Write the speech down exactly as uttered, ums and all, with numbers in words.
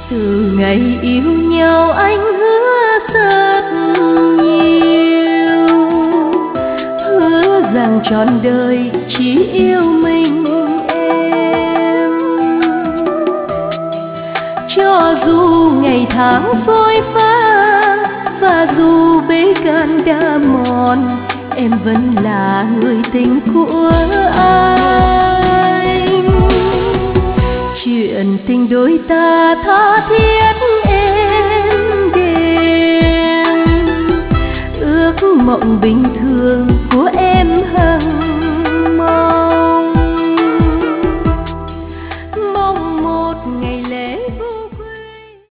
Từ ngày yêu nhau anh hứa rất nhiều, hứa rằng trọn đời chỉ yêu mình em. Cho dù ngày tháng phôi pha và dù bể can đã mòn, em vẫn là người tình của anh. Chuyện tình đôi ta tha thiết em đêm, ước mộng bình thường